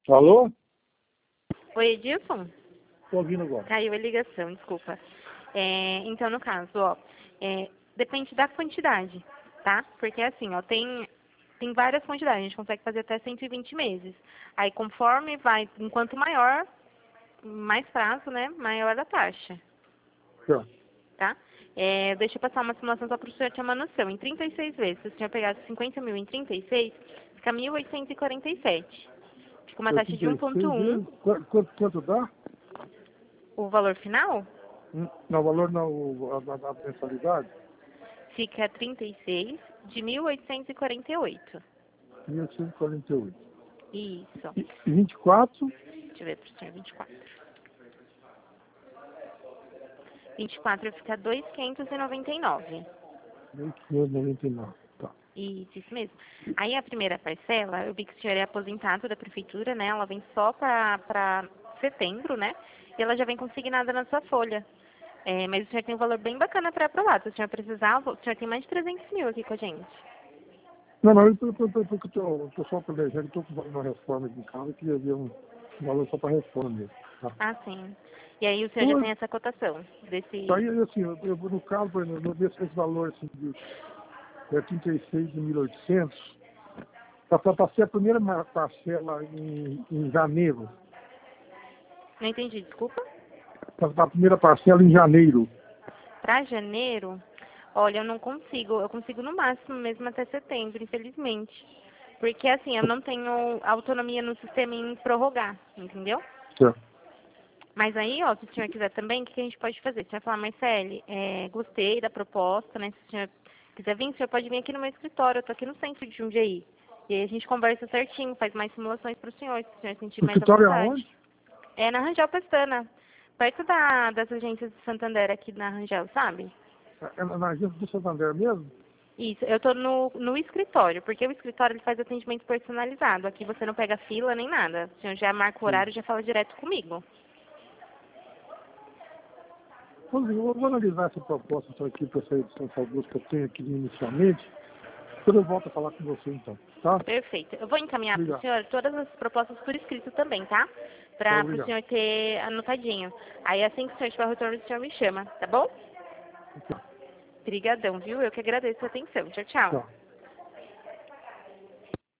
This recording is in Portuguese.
Alô? Oi, Edilson? Tô ouvindo agora. Caiu a ligação, desculpa. Então, no caso, ó, depende da quantidade, tá? Porque assim, ó, tem várias quantidades, a gente consegue fazer até 120 meses. Aí, conforme vai, enquanto maior, mais prazo, né, maior a taxa, Tá. tá? Deixa eu passar uma simulação só para o senhor ter uma noção. Em 36 vezes, se o senhor pegasse 50 mil em 36, fica 1.847. Fica uma taxa de 86 1,1. vezes. Quanto dá? O valor final Não, o valor não, a mensalidade? fica 36 de 1.848. 1.148. Isso. E 24? Deixa eu ver para o senhor, 24. 24 fica 2.599. 1.599. Tá. Isso mesmo. Aí a primeira parcela, eu vi que o senhor é aposentado da prefeitura, né? Ela vem só para setembro, né? E ela já vem consignada na sua folha. Mas o senhor tem um valor bem bacana para aprovar. Se o senhor precisar, o senhor tem mais de 300 mil aqui com a gente. Não, eu tô só planejando, estou com uma reforma aqui em casa, que ia ver um valor só para reforma mesmo. Tá? Ah, sim. E aí o senhor já Então, tem essa cotação desse... aí, assim, eu vou no caso, por exemplo, eu ver esse valor assim, de 36 de 1.800, para ser a primeira parcela em janeiro. Não entendi, desculpa. Para a primeira parcela em janeiro. Para janeiro, olha, eu não consigo. Eu consigo no máximo mesmo até setembro, infelizmente. Porque assim, eu não tenho autonomia no sistema em prorrogar, entendeu? Certo. Mas aí, ó, se o senhor quiser também, o que a gente pode fazer? O senhor falar, Marcele, gostei da proposta, né? Se o senhor quiser vir, o senhor pode vir aqui no meu escritório. Eu tô aqui no centro de Jundiaí. E aí a gente conversa certinho, faz mais simulações para o senhor, se o senhor sentir O mais à escritório é vontade. aonde? É na Rangel Pestana, perto das agências de Santander aqui na Rangel, sabe? É na agência do Santander mesmo? Isso, eu tô no escritório, porque o escritório ele faz atendimento personalizado. Aqui você não pega fila nem nada. O senhor já marca o Sim. horário e já fala direto comigo. Eu vou analisar essa proposta então, aqui para essa edição Augusto que eu tenho aqui inicialmente. Depois eu volto a falar com você então, tá? Perfeito. Eu vou encaminhar para o Obrigado. senhor todas as propostas por escrito também, tá? Tá, Para o obrigado. senhor ter anotadinho. Aí assim que o senhor tiver o retorno, o senhor me chama, tá bom? Tchau. Obrigadão, viu? Eu que agradeço a atenção. Tchau, tchau. Tchau.